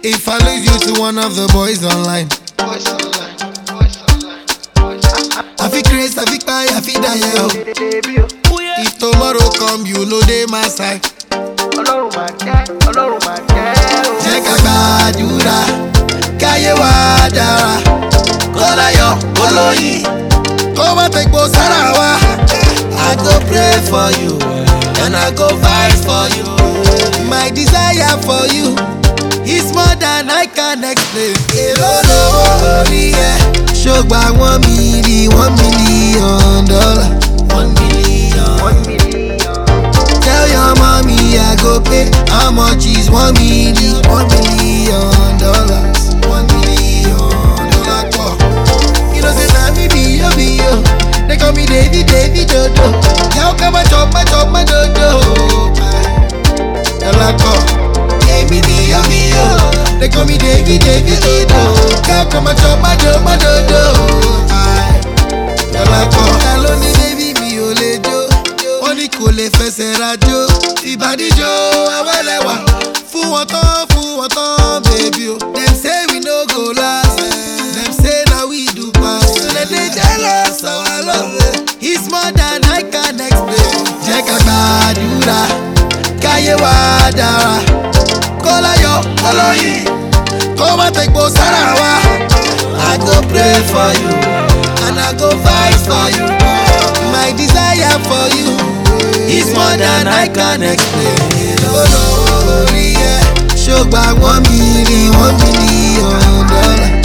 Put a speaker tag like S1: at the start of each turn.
S1: If I lose you to one of the boys online, I feel crazy, I feel cry, I feel die. If tomorrow come, you know they my side. Jẹ́ ká gbàdúrà, káyé wa dára. Kọ́láyọ̀, kọ́lóyìn, kó má tẹ̀gbọ́ sára wa. I go pray for you, and I go fight for you. My desire for you is more than I can explain. Èló lówó orí ẹ? Ṣògbà $1 million. $1 million. Tell your mommy I go pay. How much is $1 million? $1 million. $1 million. You know say na me be yo. They call me Davy Dodo. Now come and chop my dodo. Give me the yo. They call me Davy Dodo. Now come and chop my dodo. Hello ni baby mi ò lè jó. Wọ́n ní kò lè fẹsẹ̀ rajó. Ìbàdíjọ́ awẹ́lẹ́wà. Fún wọn tán baby o. Dem say we no go last. Dem say na we do pass. So dem dey tell us our love is more than I can explain. Jẹ́ ká gbàdúrà, káyé wa dára. Kọ́láyọ̀, kọ́lóyìn, kó má tẹ̀gbọ́ sára wa. I go pray for you, and I go fight for you. My desire for you is more than I can explain. Olórí ẹ, ṣògbà $1 million.